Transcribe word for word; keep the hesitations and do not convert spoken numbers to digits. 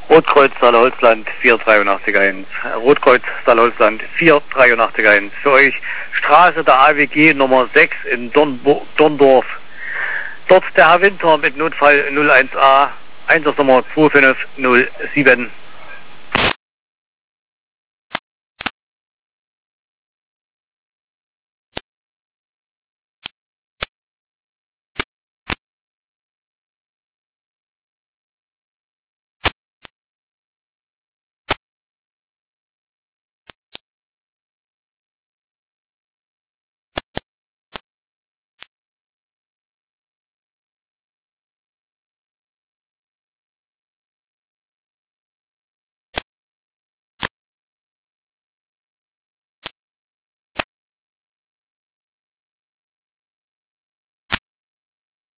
Rotkreuz Saale-Holzland vier drei acht eins. Rotkreuz Saale-Holzland vier drei acht eins. Für euch Straße der A W G Nummer sechs in Dornbo Dorndorf. Dort der Herr Winter mit Notfall null eins A, Einsatznummer zwei fünf null sieben.